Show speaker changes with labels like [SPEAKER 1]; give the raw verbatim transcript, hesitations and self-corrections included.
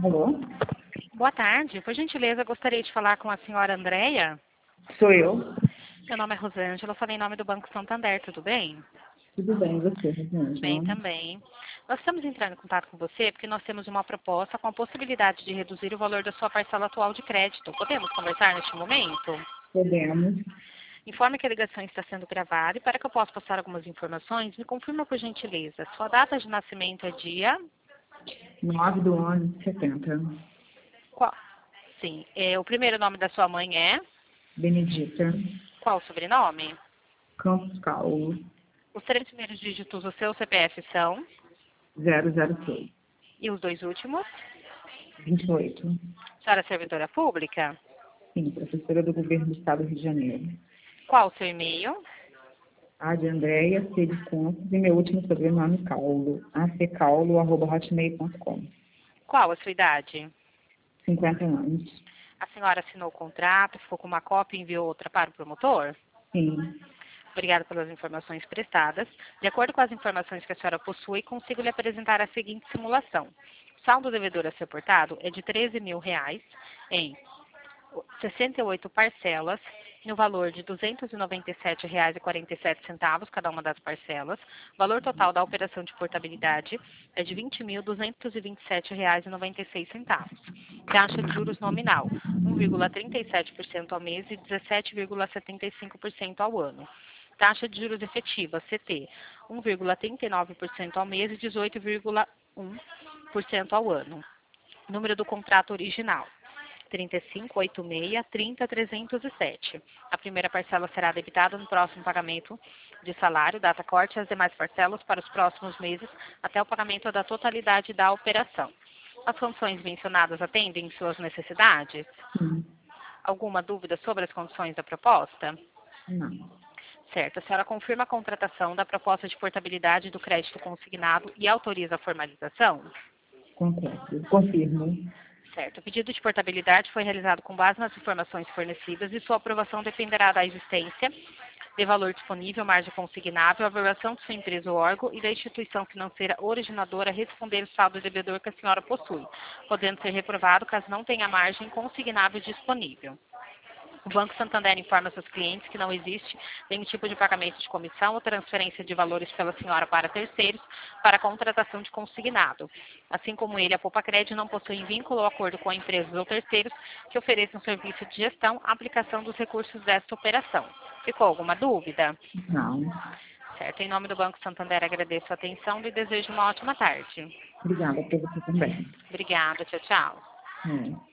[SPEAKER 1] Alô?
[SPEAKER 2] Boa tarde. Por gentileza, gostaria de falar com a senhora Andréia.
[SPEAKER 1] Sou eu.
[SPEAKER 2] Meu nome é Rosângela, eu falei em nome do Banco Santander, tudo bem?
[SPEAKER 1] Tudo bem, e você,
[SPEAKER 2] Bem
[SPEAKER 1] Rosângela?
[SPEAKER 2] também. Nós estamos entrando em contato com você porque nós temos uma proposta com a possibilidade de reduzir o valor da sua parcela atual de crédito. Podemos conversar neste momento?
[SPEAKER 1] Podemos.
[SPEAKER 2] Informe que a ligação está sendo gravada e para que eu possa passar algumas informações, me confirma por gentileza. Sua data de nascimento é dia?
[SPEAKER 1] nove do onze de setenta.
[SPEAKER 2] Qual? Sim. É, o primeiro nome da sua mãe é?
[SPEAKER 1] Benedita.
[SPEAKER 2] Qual o sobrenome?
[SPEAKER 1] Campos Paulo.
[SPEAKER 2] Os três primeiros dígitos do seu C P F são?
[SPEAKER 1] zero zero seis.
[SPEAKER 2] E os dois últimos?
[SPEAKER 1] vinte e oito.
[SPEAKER 2] A senhora é servidora pública?
[SPEAKER 1] Sim, professora do Governo do Estado do Rio de Janeiro.
[SPEAKER 2] Qual o seu e-mail?
[SPEAKER 1] A de Andréia, C de Campos, e meu último sobrenome, Caulo. acaulo, arroba hotmail ponto com.
[SPEAKER 2] Qual a sua idade?
[SPEAKER 1] cinquenta anos.
[SPEAKER 2] A senhora assinou o contrato, ficou com uma cópia e enviou outra para o promotor?
[SPEAKER 1] Sim.
[SPEAKER 2] Obrigada pelas informações prestadas. De acordo com as informações que a senhora possui, consigo lhe apresentar a seguinte simulação. O saldo devedor a ser portado é de treze mil reais em sessenta e oito parcelas, no valor de duzentos e noventa e sete reais e quarenta e sete centavos cada uma das parcelas. O valor total da operação de portabilidade é de vinte mil duzentos e vinte e sete reais e noventa e seis centavos. Taxa de juros nominal, um vírgula trinta e sete por cento ao mês e dezessete vírgula setenta e cinco por cento ao ano. Taxa de juros efetiva, C T, um vírgula trinta e nove por cento ao mês e dezoito vírgula um por cento ao ano. Número do contrato original, trinta e cinco, oitenta e seis, trinta, trezentos e sete. A primeira parcela será debitada no próximo pagamento de salário, data corte e as demais parcelas para os próximos meses até o pagamento da totalidade da operação. As condições mencionadas atendem suas necessidades?
[SPEAKER 1] Sim.
[SPEAKER 2] Alguma dúvida sobre as condições da proposta?
[SPEAKER 1] Não.
[SPEAKER 2] Certo. A senhora confirma a contratação da proposta de portabilidade do crédito consignado e autoriza a formalização?
[SPEAKER 1] Contrato. Confirmo.
[SPEAKER 2] Certo. O pedido de portabilidade foi realizado com base nas informações fornecidas e sua aprovação dependerá da existência de valor disponível, margem consignável, a avaliação de sua empresa ou órgão e da instituição financeira originadora a responder o saldo devedor que a senhora possui, podendo ser reprovado caso não tenha margem consignável disponível. O Banco Santander informa seus clientes que não existe nenhum tipo de pagamento de comissão ou transferência de valores pela senhora para terceiros para a contratação de consignado. Assim como ele, a Poupa-Crédito não possui vínculo ou acordo com empresas ou terceiros que ofereçam serviço de gestão, aplicação dos recursos desta operação. Ficou alguma dúvida?
[SPEAKER 1] Não.
[SPEAKER 2] Certo. Em nome do Banco Santander, agradeço a atenção e desejo uma ótima tarde.
[SPEAKER 1] Obrigada para você também.
[SPEAKER 2] Obrigada. Tchau, tchau.
[SPEAKER 1] É.